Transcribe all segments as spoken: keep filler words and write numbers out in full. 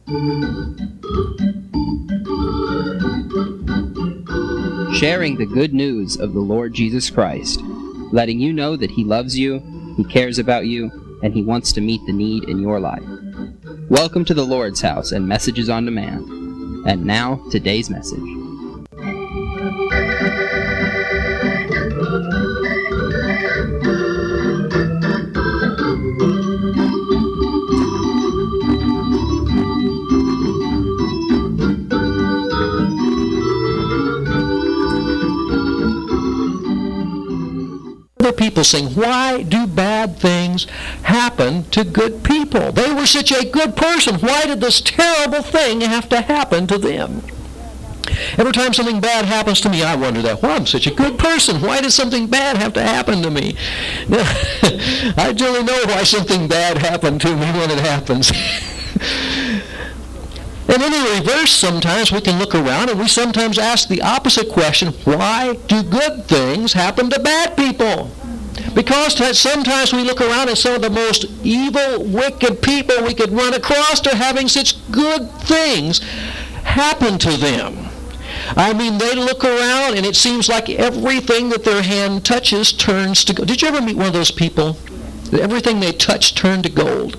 Sharing the good news of the Lord Jesus Christ, letting you know that He loves you, He cares about you, and He wants to meet the need in your life. Welcome to the Lord's House and Messages on Demand. And now, today's message. People saying, why do bad things happen to good people? They were such a good person. Why did this terrible thing have to happen to them? Every time something bad happens to me, I wonder that, well, I'm such a good person. Why does something bad have to happen to me? Now, I really know why something bad happened to me when it happens. And in the reverse, sometimes we can look around and we sometimes ask the opposite question, why do good things happen to bad people? Because sometimes we look around and some of the most evil, wicked people we could run across are having such good things happen to them. I mean, they look around and it seems like everything that their hand touches turns to gold. Did you ever meet one of those people that everything they touch turned to gold?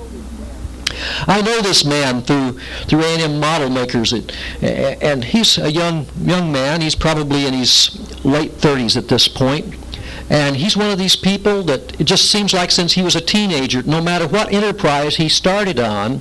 I know this man through through A and M Model Makers, and he's a young young man. He's probably in his late thirties at this point. And he's one of these people that it just seems like since he was a teenager, no matter what enterprise he started on,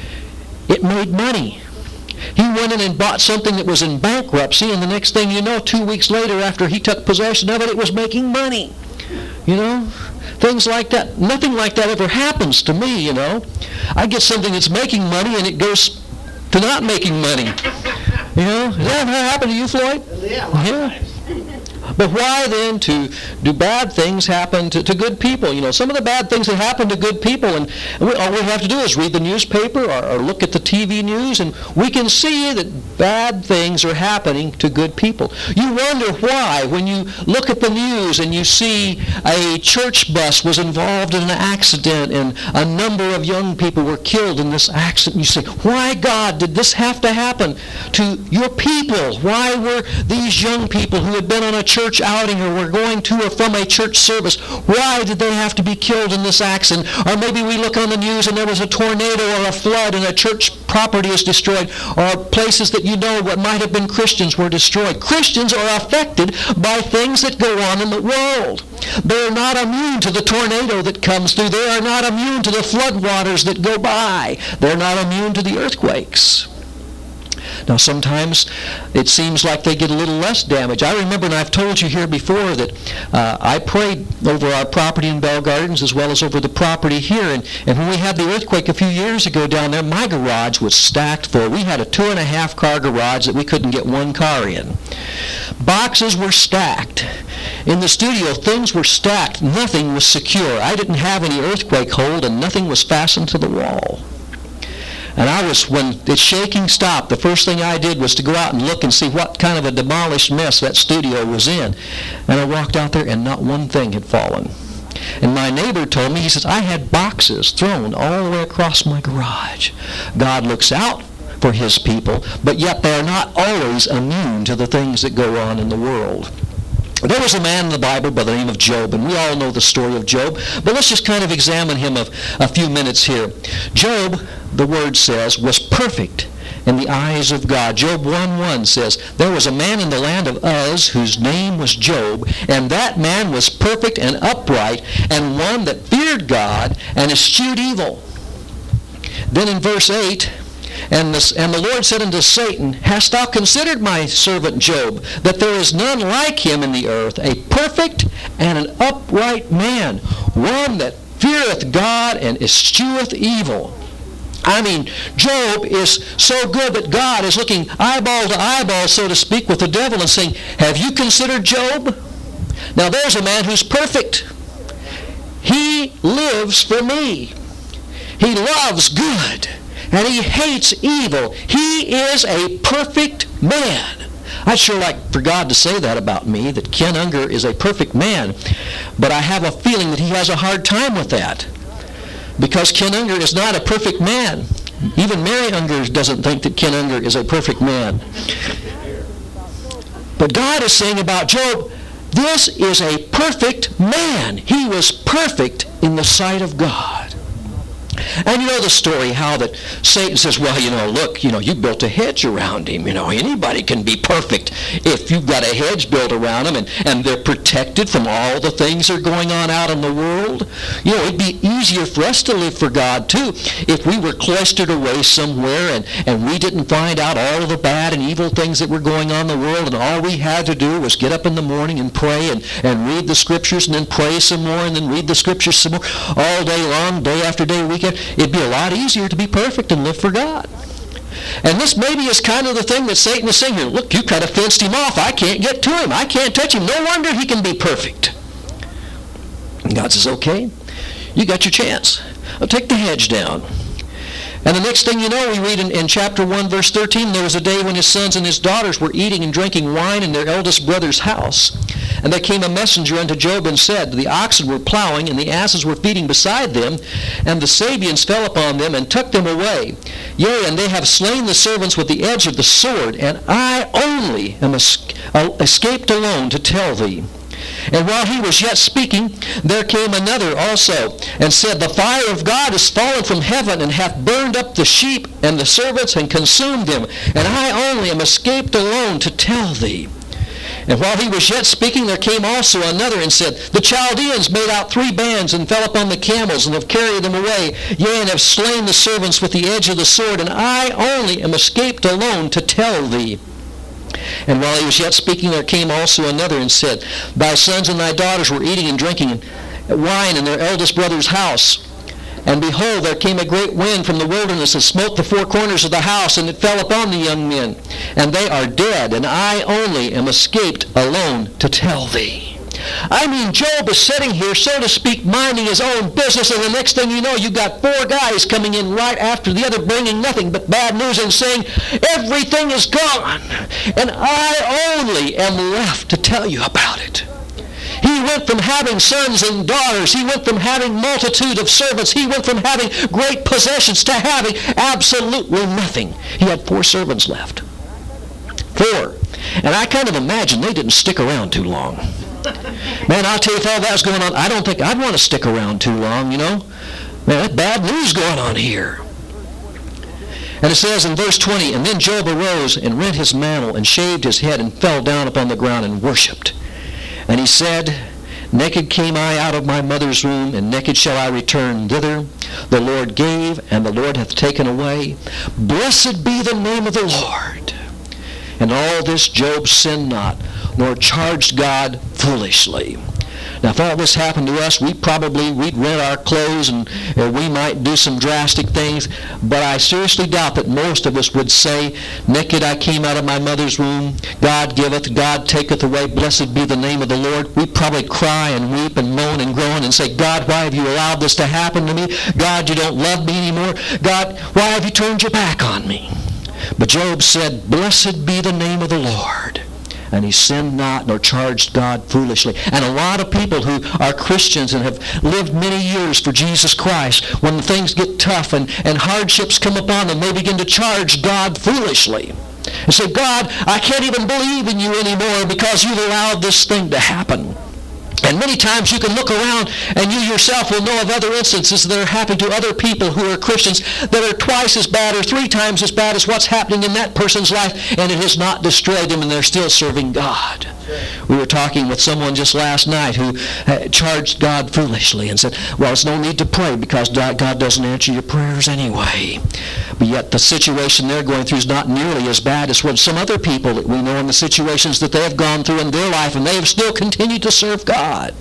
it made money. He went in and bought something that was in bankruptcy, and the next thing you know, two weeks later after he took possession of it, it was making money. You know? Things like that. Nothing like that ever happens to me, you know. I get something that's making money and it goes to not making money. You know? Has that ever happened to you, Floyd? Yeah. Yeah. But why then to do bad things happen to, to good people? You know, some of the bad things that happen to good people, and we, all we have to do is read the newspaper or, or look at the T V news, and we can see that bad things are happening to good people. You wonder why when you look at the news and you see a church bus was involved in an accident and a number of young people were killed in this accident. You say, why, God, did this have to happen to your people? Why were these young people who had been on a church outing or were going to or from a church service, why did they have to be killed in this accident? Or maybe we look on the news and there was a tornado or a flood and a church property is destroyed, or places that you know what might have been Christians were destroyed. Christians are affected by things that go on in the world. They're not immune to the tornado that comes through. They are not immune to the flood waters that go by. They're not immune to the earthquakes. Now, sometimes it seems like they get a little less damage. I remember, and I've told you here before, that uh, I prayed over our property in Bell Gardens as well as over the property here. And, and when we had the earthquake a few years ago down there, my garage was stacked full. We had a two and a half car garage that we couldn't get one car in. Boxes were stacked. In the studio, things were stacked. Nothing was secure. I didn't have any earthquake hold, and nothing was fastened to the wall. And I was, when the shaking stopped, the first thing I did was to go out and look and see what kind of a demolished mess that studio was in. And I walked out there and not one thing had fallen. And my neighbor told me, he says, I had boxes thrown all the way across my garage. God looks out for His people, but yet they are not always immune to the things that go on in the world. There was a man in the Bible by the name of Job, and we all know the story of Job, but let's just kind of examine him a, a few minutes here. Job, the Word says, was perfect in the eyes of God. Job one one says, there was a man in the land of Uz whose name was Job, and that man was perfect and upright, and one that feared God and eschewed evil. Then in verse eight, And the, and the Lord said unto Satan, Hast thou considered my servant Job, that there is none like him in the earth, a perfect and an upright man, one that feareth God and escheweth evil? I mean, Job is so good that God is looking eyeball to eyeball, so to speak, with the devil and saying, have you considered Job? Now there's a man who's perfect. He lives for me. He loves good. And he hates evil. He is a perfect man. I'd sure like for God to say that about me, that Ken Unger is a perfect man. But I have a feeling that he has a hard time with that. Because Ken Unger is not a perfect man. Even Mary Unger doesn't think that Ken Unger is a perfect man. But God is saying about Job, this is a perfect man. He was perfect in the sight of God. And you know the story how that Satan says, well, you know, look, you know, you built a hedge around him. You know, anybody can be perfect if you've got a hedge built around them and, and they're protected from all the things that are going on out in the world. You know, it'd be easier for us to live for God, too, if we were cloistered away somewhere and, and we didn't find out all of the bad and evil things that were going on in the world, and all we had to do was get up in the morning and pray and, and read the Scriptures and then pray some more and then read the Scriptures some more all day long, day after day, week after. It'd be a lot easier to be perfect and live for God. And this maybe is kind of the thing that Satan is saying here. Look, you kind of fenced him off. I can't get to him. I can't touch him. No wonder he can be perfect. And God says, okay, you got your chance. I'll take the hedge down. And the next thing you know, we read in, in chapter one, verse thirteen, there was a day when his sons and his daughters were eating and drinking wine in their eldest brother's house. And there came a messenger unto Job and said, the oxen were plowing, and the asses were feeding beside them, and the Sabeans fell upon them and took them away. Yea, and they have slain the servants with the edge of the sword, and I only am es- escaped alone to tell thee. And while he was yet speaking, there came another also, and said, the fire of God is fallen from heaven, and hath burned up the sheep and the servants, and consumed them. And I only am escaped alone to tell thee. And while he was yet speaking, there came also another, and said, the Chaldeans made out three bands, and fell upon the camels, and have carried them away. Yea, and have slain the servants with the edge of the sword, and I only am escaped alone to tell thee. And while he was yet speaking, there came also another and said, thy sons and thy daughters were eating and drinking wine in their eldest brother's house. And behold, there came a great wind from the wilderness and smote the four corners of the house, and it fell upon the young men. And they are dead, and I only am escaped alone to tell thee. I mean, Job is sitting here, so to speak, minding his own business, and the next thing you know, you've got four guys coming in right after the other, bringing nothing but bad news and saying, everything is gone, and I only am left to tell you about it. He went from having sons and daughters. He went from having multitude of servants. He went from having great possessions to having absolutely nothing. He had four servants left. Four. And I kind of imagine they didn't stick around too long. Man, I'll tell you, if all that was going on, I don't think I'd want to stick around too long, you know. Man, that's bad news going on here. And it says in verse twenty, and then Job arose and rent his mantle and shaved his head and fell down upon the ground and worshipped. And he said, naked came I out of my mother's womb, and naked shall I return thither. The Lord gave, and the Lord hath taken away. Blessed be the name of the Lord. And all this Job sinned not, nor charged God foolishly. Now, if all this happened to us, we probably, we'd rent our clothes and uh, we might do some drastic things, but I seriously doubt that most of us would say, naked I came out of my mother's womb, God giveth, God taketh away, blessed be the name of the Lord. We'd probably cry and weep and moan and groan and say, God, why have you allowed this to happen to me? God, you don't love me anymore. God, why have you turned your back on me? But Job said, blessed be the name of the Lord. And he sinned not, nor charged God foolishly. And a lot of people who are Christians and have lived many years for Jesus Christ, when things get tough and, and hardships come upon them, they begin to charge God foolishly. And say, God, I can't even believe in you anymore because you've allowed this thing to happen. And many times you can look around and you yourself will know of other instances that are happening to other people who are Christians that are twice as bad or three times as bad as what's happening in that person's life, and it has not destroyed them and they're still serving God. We were talking with someone just last night who uh, charged God foolishly and said, well, there's no need to pray because God doesn't answer your prayers anyway. But yet the situation they're going through is not nearly as bad as what some other people that we know in the situations that they have gone through in their life, and they have still continued to serve God.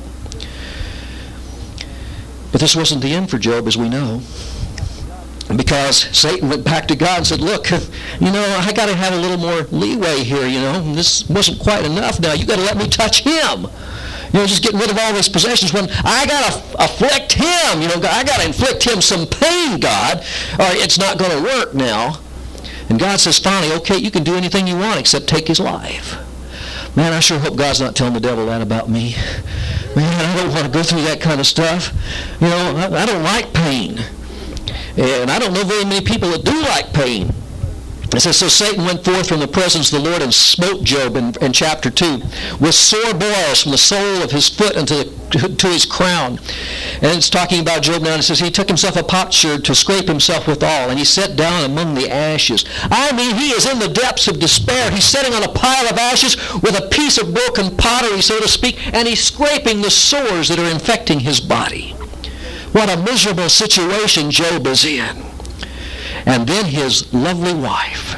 But this wasn't the end for Job, as we know. Because Satan went back to God and said, look, you know, I got to have a little more leeway here, you know. This wasn't quite enough now. You got to let me touch him. You know, just getting rid of all his possessions when I got to afflict him. You know, I got to inflict him some pain, God, or it's not going to work now. And God says, finally, okay, you can do anything you want except take his life. Man, I sure hope God's not telling the devil that about me. Man, I don't want to go through that kind of stuff. You know, I, I don't like pain. And I don't know very many people that do like pain. It says, so Satan went forth from the presence of the Lord and smote Job in, in chapter two with sore boils from the sole of his foot unto the, to his crown. And it's talking about Job now, and it says, he took himself a potsherd to scrape himself withal, and he sat down among the ashes. I mean, he is in the depths of despair. He's sitting on a pile of ashes with a piece of broken pottery, so to speak, and he's scraping the sores that are infecting his body. What a miserable situation Job is in. And then his lovely wife,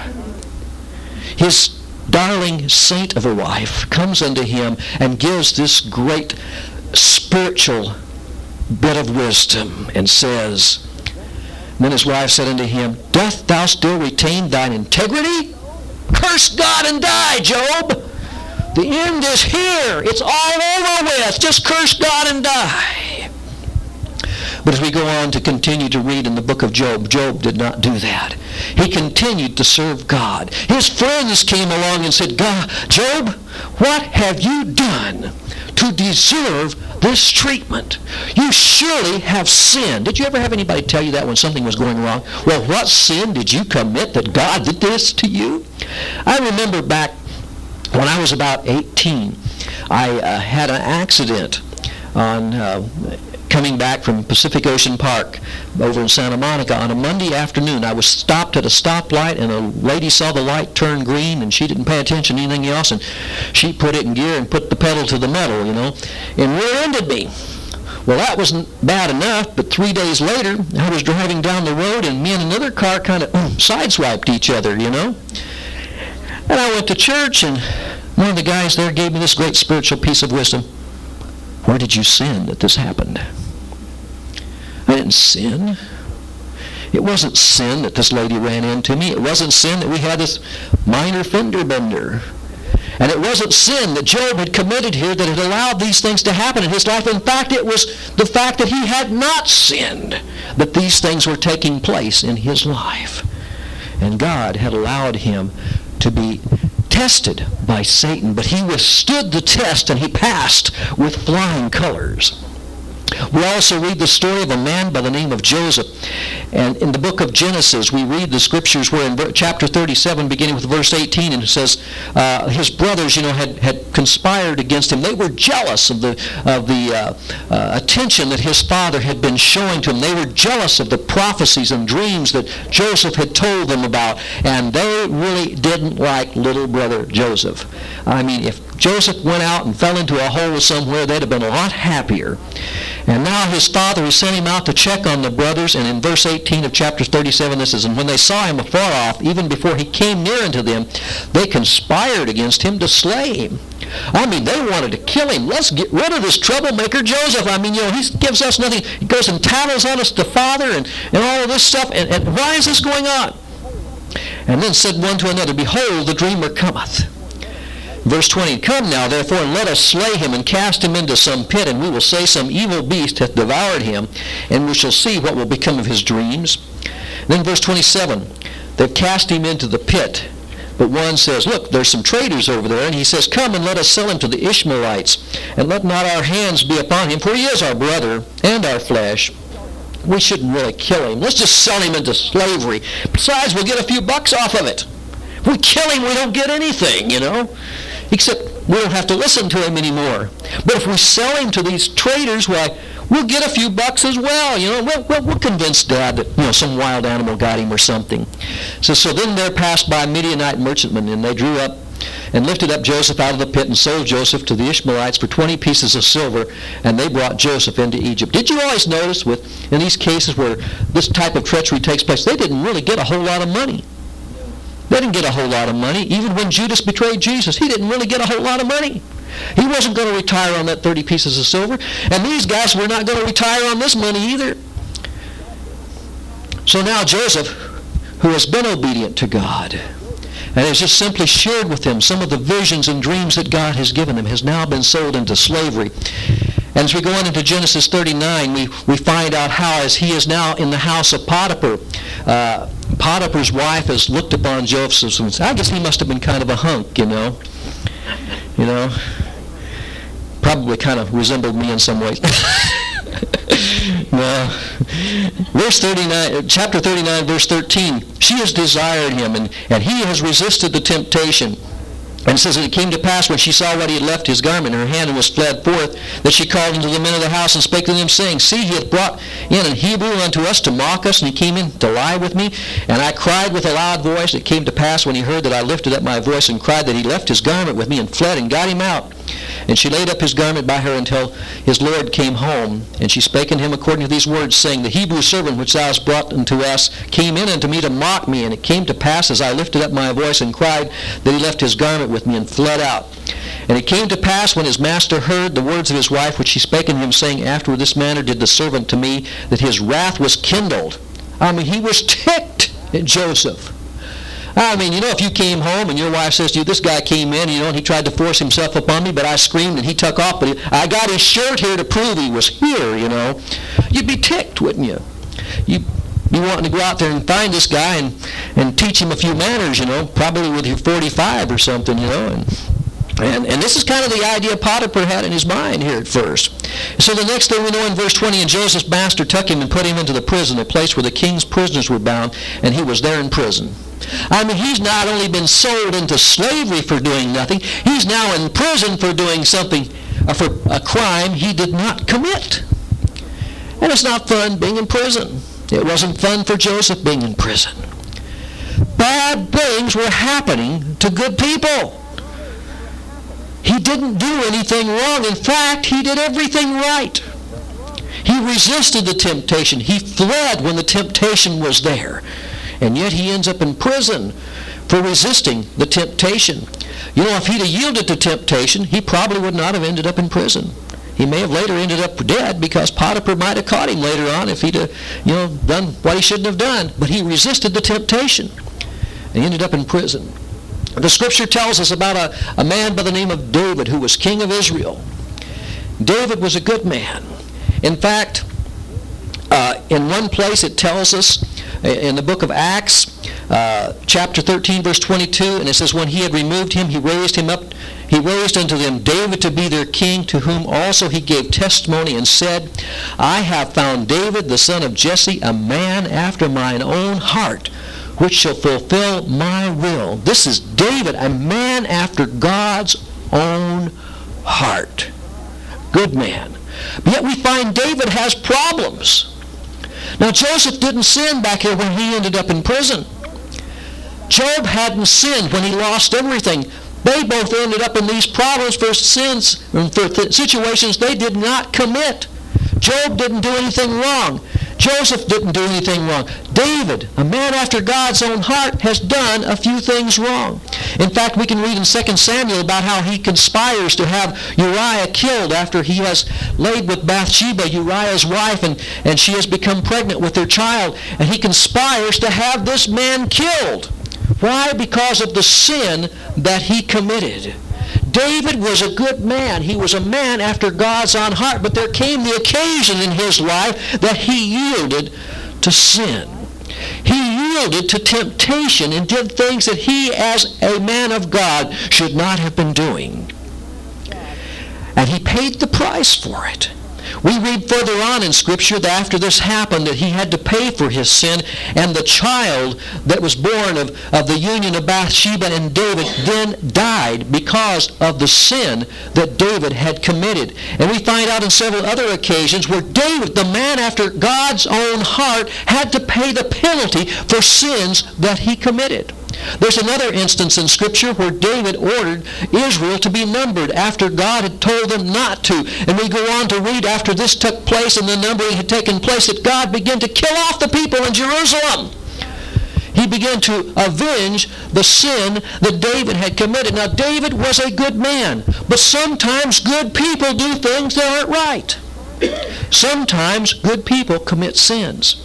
his darling saint of a wife, comes unto him and gives this great spiritual bit of wisdom and says, and then his wife said unto him, doth thou still retain thine integrity? Curse God and die, Job. The end is here. It's all over with. Just curse God and die. But as we go on to continue to read in the book of Job, Job did not do that. He continued to serve God. His friends came along and said, God, Job, what have you done to deserve this treatment? You surely have sinned. Did you ever have anybody tell you that when something was going wrong? Well, what sin did you commit that God did this to you? I remember back when I was about eighteen, I uh, had an accident on uh, coming back from Pacific Ocean Park over in Santa Monica on a Monday afternoon. I was stopped at a stoplight, and a lady saw the light turn green, and she didn't pay attention to anything else, and she put it in gear and put the pedal to the metal, you know, and rear-ended me. Well, that wasn't bad enough, but three days later, I was driving down the road, and me and another car kind of um, sideswiped each other, you know. And I went to church, and one of the guys there gave me this great spiritual piece of wisdom. Where did you sin that this happened? I didn't sin. It wasn't sin that this lady ran into me. It wasn't sin that we had this minor fender bender. And it wasn't sin that Job had committed here that had allowed these things to happen in his life. In fact, it was the fact that he had not sinned that these things were taking place in his life. And God had allowed him to be tested by Satan, but he withstood the test and he passed with flying colors. We also read the story of a man by the name of Joseph. And in the book of Genesis, we read the scriptures where in chapter thirty-seven, beginning with verse eighteen, and it says uh, his brothers, you know, had, had conspired against him. They were jealous of the of the uh, uh, attention that his father had been showing to him. They were jealous of the prophecies and dreams that Joseph had told them about. And they really didn't like little brother Joseph. I mean, if Joseph went out and fell into a hole somewhere, they'd have been a lot happier. And now his father has sent him out to check on the brothers, and in verse eighteen of chapter thirty-seven, this is, and when they saw him afar off, even before he came near unto them, they conspired against him to slay him. I mean, they wanted to kill him. Let's get rid of this troublemaker Joseph. I mean, you know, he gives us nothing. He goes and tattles on us, the father, and, and all of this stuff. And, and why is this going on? And then said one to another, behold, the dreamer cometh. Verse twenty, come now, therefore, and let us slay him and cast him into some pit, and we will say some evil beast hath devoured him, and we shall see what will become of his dreams. Then verse twenty-seven, they've cast him into the pit. But one says, look, there's some traitors over there. And he says, come and let us sell him to the Ishmaelites, and let not our hands be upon him, for he is our brother and our flesh. We shouldn't really kill him. Let's just sell him into slavery. Besides, we'll get a few bucks off of it. If we kill him, we don't get anything, you know. Except we don't have to listen to him anymore. But if we sell him to these traders, why, we'll get a few bucks as well. You know, we'll, we'll, we'll convince Dad that, you know, some wild animal got him or something. So, so then there passed by Midianite merchantmen, and they drew up and lifted up Joseph out of the pit and sold Joseph to the Ishmaelites for twenty pieces of silver, and they brought Joseph into Egypt. Did you always notice with in these cases where this type of treachery takes place, they didn't really get a whole lot of money. They didn't get a whole lot of money. Even when Judas betrayed Jesus, he didn't really get a whole lot of money. He wasn't going to retire on that thirty pieces of silver. And these guys were not going to retire on this money either. So now Joseph, who has been obedient to God, and has just simply shared with them some of the visions and dreams that God has given him, has now been sold into slavery. And as we go on into Genesis thirty-nine, we, we find out how, as he is now in the house of Potiphar, uh, Potiphar's wife has looked upon Joseph and said, I guess he must have been kind of a hunk, you know. You know. Probably kind of resembled me in some ways. Well, verse thirty-nine, chapter thirty-nine, verse thirteen, she has desired him, and, and he has resisted the temptation. And it says that it came to pass when she saw what he had left his garment in her hand and was fled forth, that she called unto the men of the house and spake to them, saying, See, he hath brought in an Hebrew unto us to mock us, and he came in to lie with me. And I cried with a loud voice. It came to pass when he heard that I lifted up my voice and cried, that he left his garment with me and fled and got him out. And she laid up his garment by her until his Lord came home. And she spake unto him according to these words, saying, The Hebrew servant which thou hast brought unto us came in unto me to mock me. And it came to pass, as I lifted up my voice and cried, that he left his garment with me and fled out. And it came to pass, when his master heard the words of his wife, which she spake unto him, saying, After this manner did the servant to me, that his wrath was kindled. I mean, he was ticked at Joseph. I mean, you know, if you came home and your wife says to you, this guy came in, you know, and he tried to force himself upon me, but I screamed and he took off, but he, I got his shirt here to prove he was here, you know. You'd be ticked, wouldn't you? You'd be wanting to go out there and find this guy and, and teach him a few manners, you know, probably with your forty-five or something, you know. And, and, and this is kind of the idea Potiphar had in his mind here at first. So the next thing we know in verse twenty, and Joseph's master took him and put him into the prison, a place where the king's prisoners were bound, and he was there in prison. I mean, he's not only been sold into slavery for doing nothing, he's now in prison for doing something, uh, for a crime he did not commit. And it's not fun being in prison. It wasn't fun for Joseph being in prison. Bad things were happening to good people. He didn't do anything wrong. In fact, he did everything right. He resisted the temptation. He fled when the temptation was there. And yet he ends up in prison for resisting the temptation. You know, if he'd have yielded to temptation, he probably would not have ended up in prison. He may have later ended up dead because Potiphar might have caught him later on if he'd have, you know, done what he shouldn't have done. But he resisted the temptation and ended up in prison. The scripture tells us about a, a man by the name of David who was king of Israel. David was a good man. In fact, uh, in one place it tells us in the book of Acts, uh, chapter thirteen, verse twenty-two, and it says, When he had removed him, he raised him up, he raised unto them David to be their king, to whom also he gave testimony and said, I have found David, the son of Jesse, a man after mine own heart, which shall fulfill my will. This is David, a man after God's own heart. Good man. But yet we find David has problems. Now, Joseph didn't sin back here when he ended up in prison. Job hadn't sinned when he lost everything. They both ended up in these problems for sins and for th- situations they did not commit. Job didn't do anything wrong. Joseph didn't do anything wrong. David, a man after God's own heart, has done a few things wrong. In fact, we can read in Second Samuel about how he conspires to have Uriah killed after he has laid with Bathsheba, Uriah's wife, and, and she has become pregnant with their child. And he conspires to have this man killed. Why? Because of the sin that he committed. David was a good man. He was a man after God's own heart. But there came the occasion in his life that he yielded to sin. He yielded to temptation and did things that he, as a man of God, should not have been doing. And he paid the price for it. We read further on in Scripture that after this happened that he had to pay for his sin, and the child that was born of, of the union of Bathsheba and David then died because of the sin that David had committed. And we find out in several other occasions where David, the man after God's own heart, had to pay the penalty for sins that he committed. There's another instance in Scripture where David ordered Israel to be numbered after God had told them not to. And we go on to read after this took place and the numbering had taken place that God began to kill off the people in Jerusalem. He began to avenge the sin that David had committed. Now, David was a good man, but sometimes good people do things that aren't right. Sometimes good people commit sins.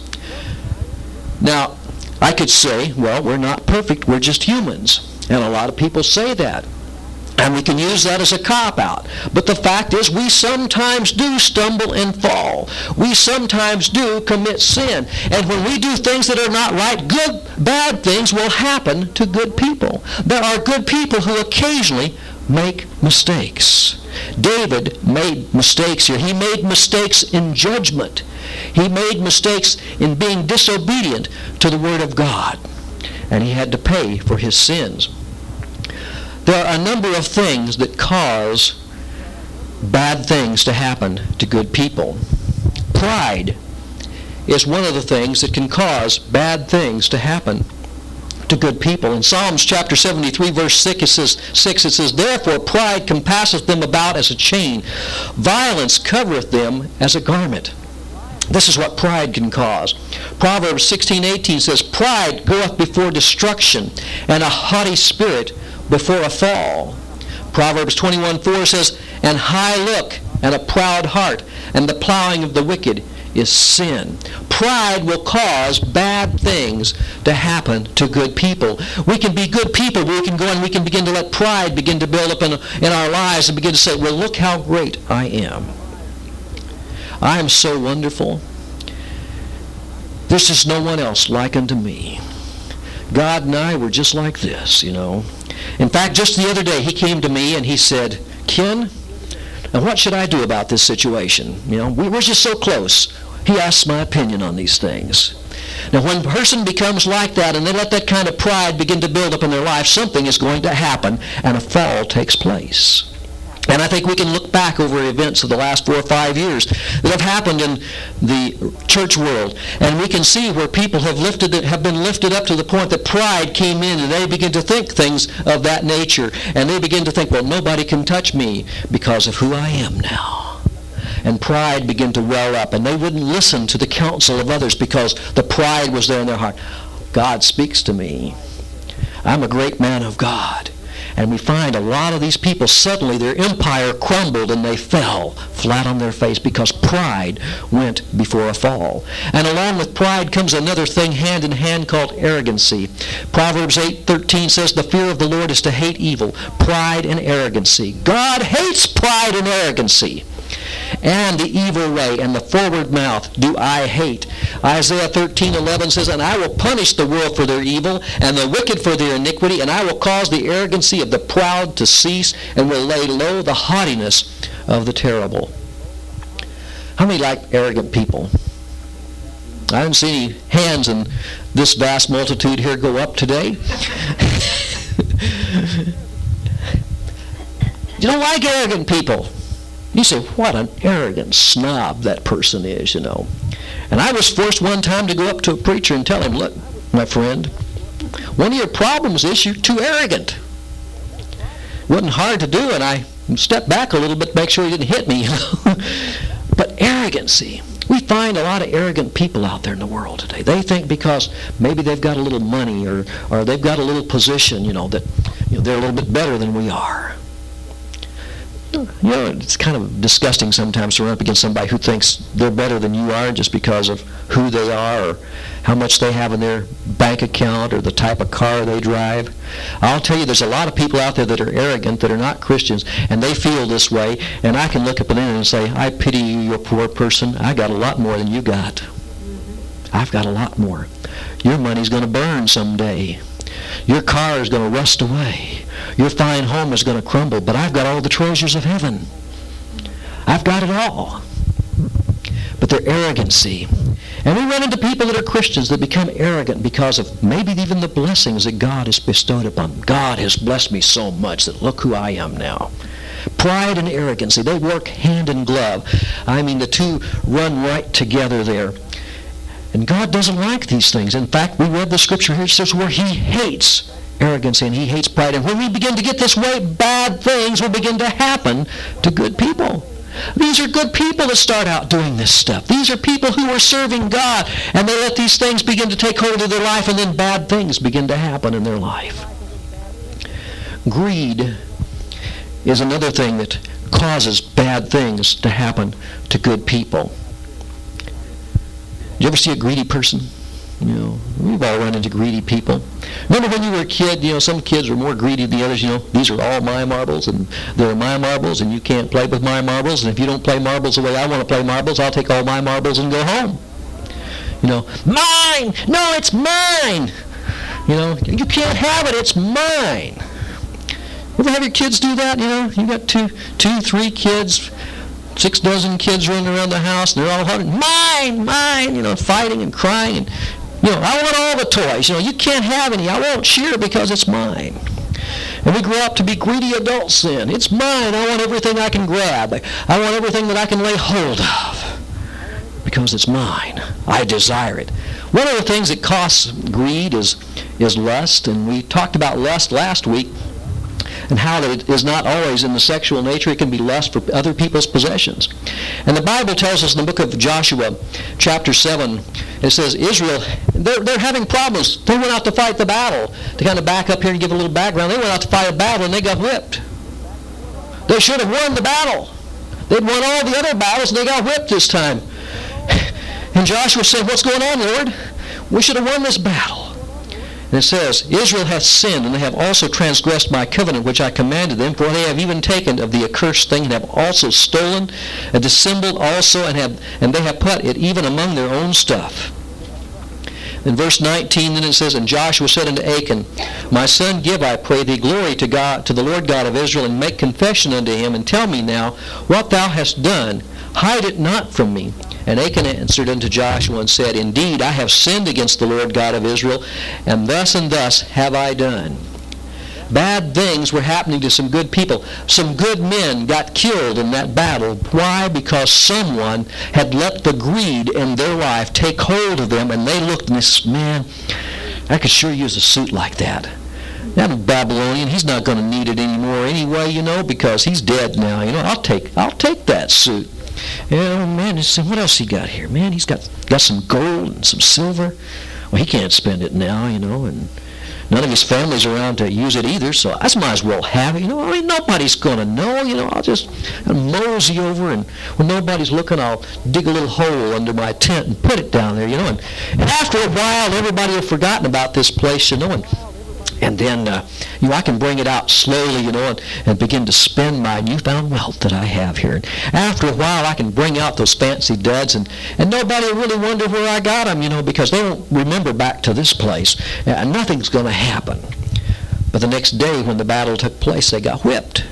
Now, I could say, well, we're not perfect, we're just humans. And a lot of people say that. And we can use that as a cop-out. But the fact is, we sometimes do stumble and fall. We sometimes do commit sin. And when we do things that are not right, good, bad things will happen to good people. There are good people who occasionally make mistakes. David made mistakes here. He made mistakes in judgment. He made mistakes in being disobedient to the Word of God, and he had to pay for his sins. There are a number of things that cause bad things to happen to good people. Pride is one of the things that can cause bad things to happen to good people. In Psalms chapter seventy-three, verse six, it says, six, it says, "Therefore pride compasseth them about as a chain. Violence covereth them as a garment." This is what pride can cause. Proverbs sixteen eighteen says, "Pride goeth before destruction, and a haughty spirit before a fall." Proverbs twenty-one four says, "And high look, and a proud heart, and the plowing of the wicked is sin." Pride will cause bad things to happen to good people. We can be good people, but we can go and we can begin to let pride begin to build up in, in our lives and begin to say, well, look how great I am. I am so wonderful. There's just no one else like unto me. God and I were just like this, you know. In fact, just the other day, he came to me and he said, "Ken, now what should I do about this situation? You know, we, we're just so close." He asks my opinion on these things. Now, when a person becomes like that and they let that kind of pride begin to build up in their life, something is going to happen and a fall takes place. And I think we can look back over events of the last four or five years that have happened in the church world, and we can see where people have lifted, have been lifted up to the point that pride came in, and they begin to think things of that nature, and they begin to think, well, nobody can touch me because of who I am now. And pride began to well up, and they wouldn't listen to the counsel of others because the pride was there in their heart. God speaks to me. I'm a great man of God. And we find a lot of these people, suddenly their empire crumbled and they fell flat on their face because pride went before a fall. And along with pride comes another thing hand in hand called arrogancy. Proverbs eight thirteen says, "The fear of the Lord is to hate evil, pride and arrogancy." God hates pride and arrogancy. "And the evil way and the forward mouth do I hate." Isaiah thirteen eleven says, "And I will punish the world for their evil, and the wicked for their iniquity, and I will cause the arrogancy of the proud to cease, and will lay low the haughtiness of the terrible." How many like arrogant people? I haven't seen any hands in this vast multitude here go up today. You don't like arrogant people. You say, what an arrogant snob that person is, you know. And I was forced one time to go up to a preacher and tell him, "Look, my friend, one of your problems is you're too arrogant." It wasn't hard to do, and I stepped back a little bit to make sure he didn't hit me. You know? But arrogancy. We find a lot of arrogant people out there in the world today. They think because maybe they've got a little money or, or they've got a little position, you know, that you know, they're a little bit better than we are. You know, it's kind of disgusting sometimes to run up against somebody who thinks they're better than you are just because of who they are or how much they have in their bank account or the type of car they drive. I'll tell you, there's a lot of people out there that are arrogant, that are not Christians, and they feel this way, and I can look up at them and say, "I pity you, you poor person. I got a lot more than you got. I've got a lot more. Your money's going to burn someday. Your car is going to rust away. Your fine home is going to crumble, but I've got all the treasures of heaven. I've got it all." But their arrogancy. And we run into people that are Christians that become arrogant because of maybe even the blessings that God has bestowed upon them. God has blessed me so much that look who I am now. Pride and arrogancy, they work hand in glove. I mean, the two run right together there. And God doesn't like these things. In fact, we read the scripture here, it says where he hates arrogancy and he hates pride. And when we begin to get this way, bad things will begin to happen to good people. These are good people that start out doing this stuff. These are people who are serving God, and they let these things begin to take hold of their life, and then bad things begin to happen in their life. Greed is another thing that causes bad things to happen to good people. Did you ever see a greedy person? You know, we've all run into greedy people. Remember when you were a kid, you know, some kids were more greedy than the others, you know, these are all my marbles, and they're my marbles, and you can't play with my marbles, and if you don't play marbles the way I want to play marbles, I'll take all my marbles and go home. You know, mine! No, it's mine! You know, you can't have it, it's mine. You ever have your kids do that, you know? You got two, two, three kids, six dozen kids running around the house, and they're all hunting, mine, mine, you know, fighting and crying. And, you know, I want all the toys. You know, you can't have any. I won't share because it's mine. And we grow up to be greedy adults then. It's mine. I want everything I can grab. I want everything that I can lay hold of because it's mine. I desire it. One of the things that causes greed is, is lust, and we talked about lust last week and how that it is not always in the sexual nature. It can be lust for other people's possessions. And the Bible tells us in the book of Joshua, chapter seven, it says Israel, they're, they're having problems. They went out to fight the battle. To kind of back up here and give a little background, they went out to fight a battle and they got whipped. They should have won the battle. They'd won all the other battles and they got whipped this time. And Joshua said, what's going on, Lord? We should have won this battle. And it says, Israel hath sinned, and they have also transgressed my covenant which I commanded them, for they have even taken of the accursed thing, and have also stolen, and dissembled also, and have and they have put it even among their own stuff. In verse nineteen, then it says, and Joshua said unto Achan, my son, give, I pray thee, glory to God, to the Lord God of Israel, and make confession unto him, and tell me now what thou hast done. Hide it not from me. And Achan answered unto Joshua and said, indeed, I have sinned against the Lord God of Israel, and thus and thus have I done. Bad things were happening to some good people. Some good men got killed in that battle. Why? Because someone had let the greed in their life take hold of them, and they looked and they said, man, I could sure use a suit like that. That Babylonian, he's not going to need it anymore anyway, you know, because he's dead now. You know, I'll take I'll take that suit. Oh, man, what else he got here? Man, he's got, got some gold and some silver. Well, he can't spend it now, you know, and none of his family's around to use it either, so I might as well have it. You know, I mean, nobody's going to know, you know. I'll just I'll mosey over, and when nobody's looking, I'll dig a little hole under my tent and put it down there, you know. And, and after a while, everybody will have forgotten about this place, you know, and And then, uh, you know, I can bring it out slowly, you know, and, and begin to spend my newfound wealth that I have here. And after a while, I can bring out those fancy duds, and, and nobody will really wonder where I got them, you know, because they won't remember back to this place. And nothing's going to happen. But the next day, when the battle took place, they got whipped.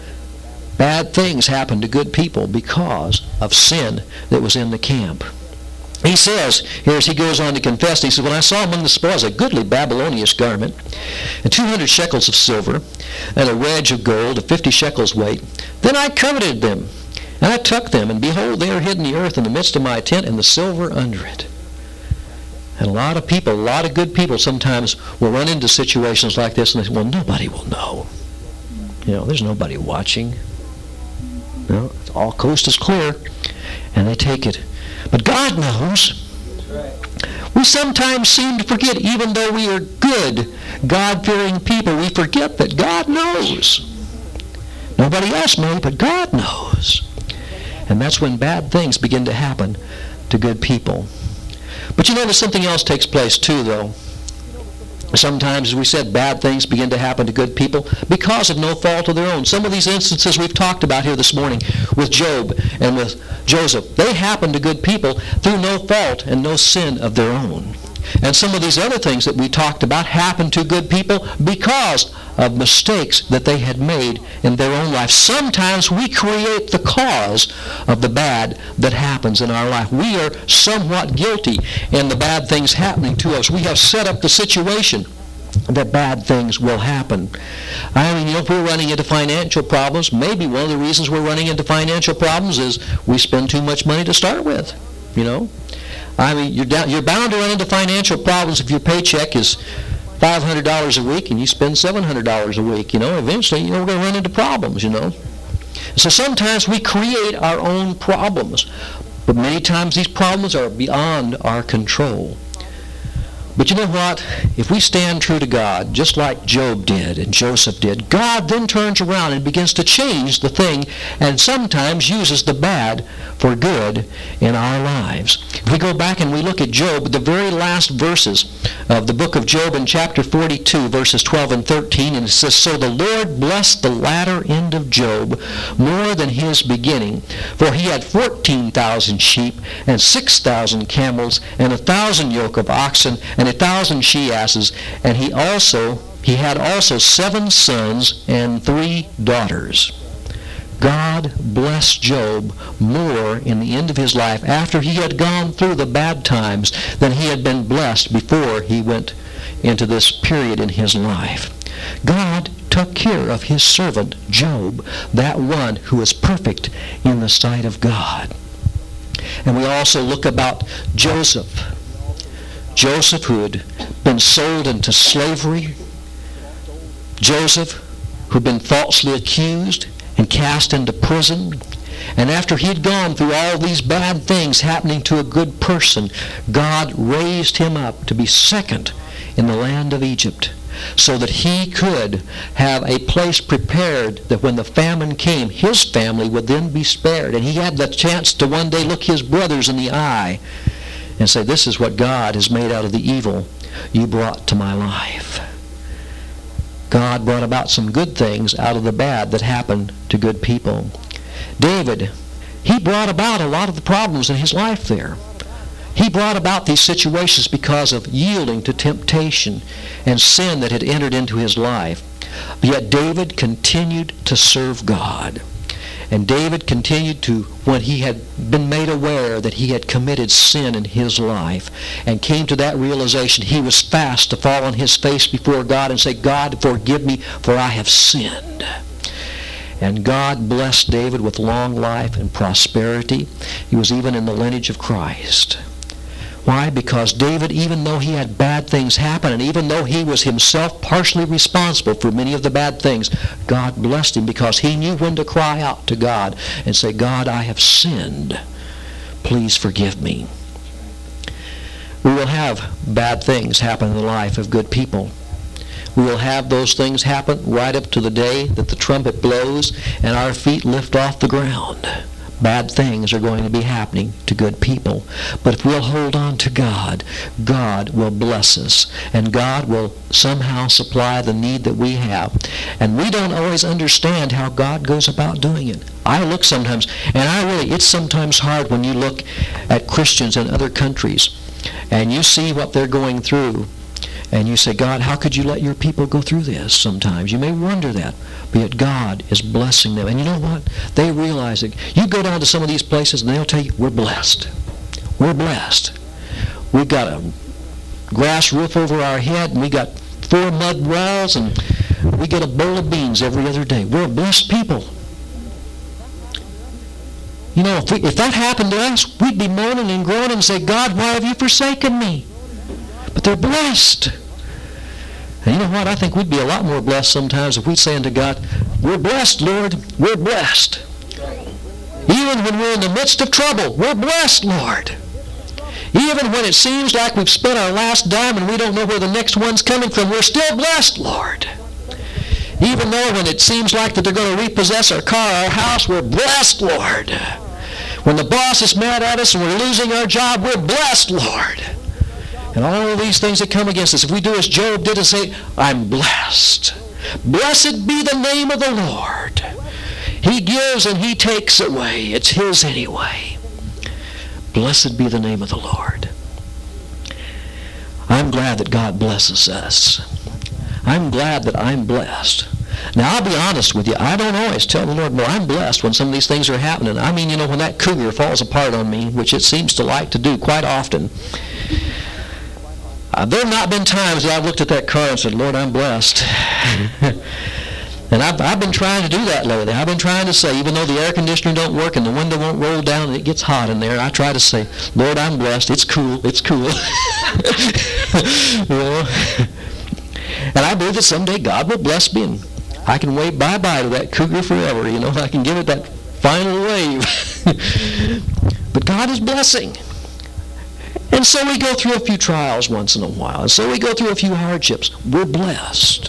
Bad things happened to good people because of sin that was in the camp. He says, here as he goes on to confess, he says, when I saw among the spoils a goodly Babylonian garment, and two hundred shekels of silver, and a wedge of gold of fifty shekels weight, then I coveted them, and I took them, and behold, they are hid in the earth in the midst of my tent, and the silver under it. And a lot of people, a lot of good people sometimes will run into situations like this, and they say, well, nobody will know. You know, there's nobody watching. No, it's all coast is clear, and they take it. But God knows. We sometimes seem to forget, even though we are good, God-fearing people, we forget that God knows. Nobody else knows, but God knows. And that's when bad things begin to happen to good people. But you notice something else takes place too, though. Sometimes, as we said, bad things begin to happen to good people because of no fault of their own. Some of these instances we've talked about here this morning with Job and with Joseph, they happened to good people through no fault and no sin of their own. And some of these other things that we talked about happened to good people because of mistakes that they had made in their own life. Sometimes we create the cause of the bad that happens in our life. We are somewhat guilty in the bad things happening to us. We have set up the situation that bad things will happen. I mean, you know, if we're running into financial problems, maybe one of the reasons we're running into financial problems is we spend too much money to start with, you know. I mean, you're, down, you're bound to run into financial problems if your paycheck is five hundred dollars a week and you spend seven hundred dollars a week, you know. Eventually, you know, we're going to run into problems, you know. So sometimes we create our own problems, but many times these problems are beyond our control. But you know what? If we stand true to God, just like Job did and Joseph did, God then turns around and begins to change the thing and sometimes uses the bad for good in our lives. If we go back and we look at Job, the very last verses of the book of Job in chapter forty-two, verses twelve and thirteen, and it says, So the Lord blessed the latter end of Job more than his beginning, for he had fourteen thousand sheep and six thousand camels and a thousand yoke of oxen and a thousand she-asses, and he also he had also seven sons and three daughters. God blessed Job more in the end of his life after he had gone through the bad times than he had been blessed before he went into this period in his life. God took care of his servant Job, that one who is perfect in the sight of God. And we also look about Joseph. Joseph, who had been sold into slavery. Joseph, who had been falsely accused and cast into prison. And after he had gone through all these bad things happening to a good person, God raised him up to be second in the land of Egypt, so that he could have a place prepared that when the famine came, his family would then be spared. And he had the chance to one day look his brothers in the eye and say, this is what God has made out of the evil you brought to my life. God brought about some good things out of the bad that happened to good people. David, he brought about a lot of the problems in his life there. He brought about these situations because of yielding to temptation and sin that had entered into his life. Yet David continued to serve God. And David continued to, when he had been made aware that he had committed sin in his life and came to that realization, he was fast to fall on his face before God and say, God, forgive me, for I have sinned. And God blessed David with long life and prosperity. He was even in the lineage of Christ. Why? Because David, even though he had bad things happen, and even though he was himself partially responsible for many of the bad things, God blessed him because he knew when to cry out to God and say, God, I have sinned. Please forgive me. We will have bad things happen in the life of good people. We will have those things happen right up to the day that the trumpet blows and our feet lift off the ground. Bad things are going to be happening to good people. But if we'll hold on to God, God will bless us. And God will somehow supply the need that we have. And we don't always understand how God goes about doing it. I look sometimes, and I really, it's sometimes hard when you look at Christians in other countries and you see what they're going through. And you say, God, how could you let your people go through this sometimes? You may wonder that. But yet God is blessing them. And you know what? They realize it. You go down to some of these places and they'll tell you, we're blessed. We're blessed. We've got a grass roof over our head and we got four mud walls and we get a bowl of beans every other day. We're a blessed people. You know, if, we, if that happened to us, we'd be moaning and groaning and say, God, why have you forsaken me? But they're blessed. And you know what? I think we'd be a lot more blessed sometimes if we'd say unto God, we're blessed, Lord. We're blessed. Even when we're in the midst of trouble, we're blessed, Lord. Even when it seems like we've spent our last dime and we don't know where the next one's coming from, we're still blessed, Lord. Even though when it seems like that they're going to repossess our car, our house, we're blessed, Lord. When the boss is mad at us and we're losing our job, we're blessed, Lord. And all of these things that come against us, if we do as Job did and say, I'm blessed. Blessed be the name of the Lord. He gives and he takes away. It's his anyway. Blessed be the name of the Lord. I'm glad that God blesses us. I'm glad that I'm blessed. Now, I'll be honest with you. I don't always tell the Lord, well, I'm blessed when some of these things are happening. I mean, you know, when that cougar falls apart on me, which it seems to like to do quite often, Uh, there have not been times that I've looked at that car and said, Lord, I'm blessed. And I've, I've been trying to do that lately. I've been trying to say, even though the air conditioner don't work and the window won't roll down and it gets hot in there, I try to say, Lord, I'm blessed. It's cool. It's cool. You know? And I believe that someday God will bless me and I can wave bye-bye to that cougar forever. You know, I can give it that final wave. But God is blessing. And so we go through a few trials once in a while. And so we go through a few hardships. We're blessed.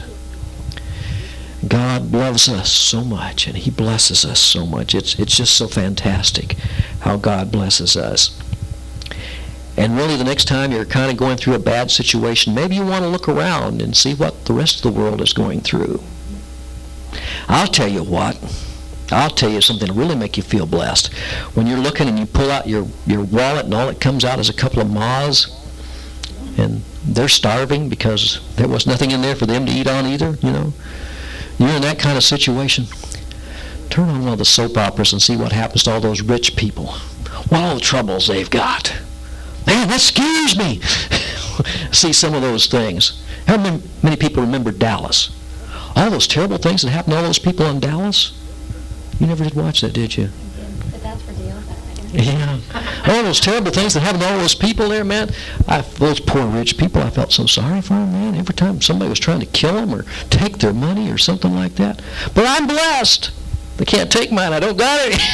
God loves us so much, and he blesses us so much. It's, it's just so fantastic how God blesses us. And really, the next time you're kind of going through a bad situation, maybe you want to look around and see what the rest of the world is going through. I'll tell you what. I'll tell you something to really make you feel blessed. When you're looking and you pull out your, your wallet and all that comes out is a couple of moths, and they're starving because there was nothing in there for them to eat on either, you know. You're in that kind of situation. Turn on one of the soap operas and see what happens to all those rich people. What all the troubles they've got. Man, that scares me. See some of those things. How many people remember Dallas? All those terrible things that happened to all those people in Dallas? You never did watch that, did you? But that's for deal. Yeah. All those terrible things that happened to all those people there, man. I, those poor rich people, I felt so sorry for them, man. Every time somebody was trying to kill them or take their money or something like that. But I'm blessed. They can't take mine. I don't got any.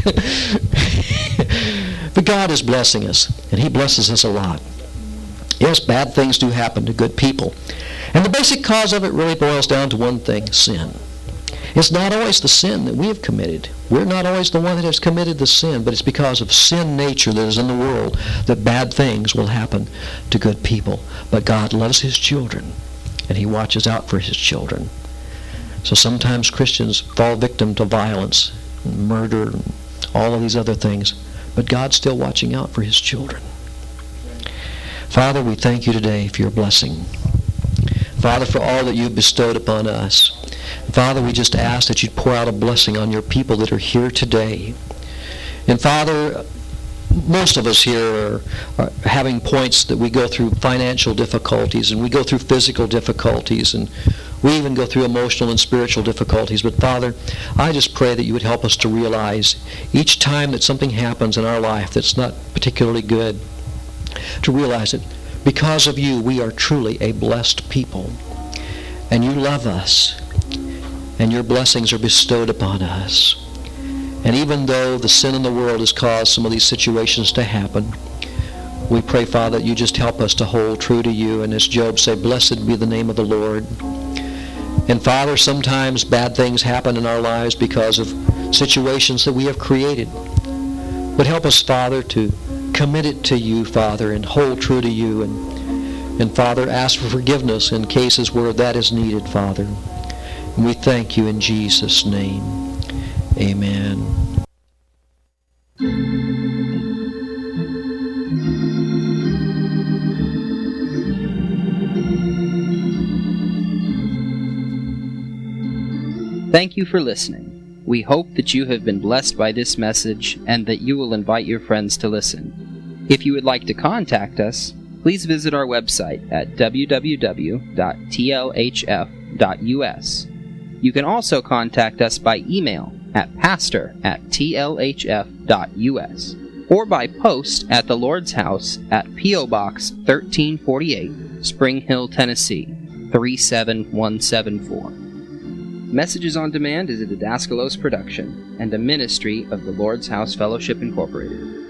But God is blessing us, and He blesses us a lot. Yes, bad things do happen to good people. And the basic cause of it really boils down to one thing, sin. It's not always the sin that we have committed. We're not always the one that has committed the sin, but it's because of sin nature that is in the world that bad things will happen to good people. But God loves His children, and He watches out for His children. So sometimes Christians fall victim to violence, and murder, and all of these other things, but God's still watching out for His children. Father, we thank You today for Your blessing. Father, for all that You've bestowed upon us. Father, we just ask that You'd pour out a blessing on Your people that are here today. And Father, most of us here are, are having points that we go through financial difficulties, and we go through physical difficulties, and we even go through emotional and spiritual difficulties. But Father, I just pray that You would help us to realize each time that something happens in our life that's not particularly good, to realize that because of You, we are truly a blessed people. And You love us. And Your blessings are bestowed upon us. And even though the sin in the world has caused some of these situations to happen, we pray, Father, that You just help us to hold true to You. And as Job said, blessed be the name of the Lord. And Father, sometimes bad things happen in our lives because of situations that we have created. But help us, Father, to commit it to You, Father, and hold true to You. And, and Father, ask for forgiveness in cases where that is needed, Father. And we thank You in Jesus' name. Amen. Thank you for listening. We hope that you have been blessed by this message and that you will invite your friends to listen. If you would like to contact us, please visit our website at w w w dot t l h f dot u s. You can also contact us by email at pastor at t l h f dot u s or by post at the Lord's House at P O Box thirteen forty-eight, Spring Hill, Tennessee three seven one seven four. Messages on Demand is a Didaskalos production and a ministry of the Lord's House Fellowship Incorporated.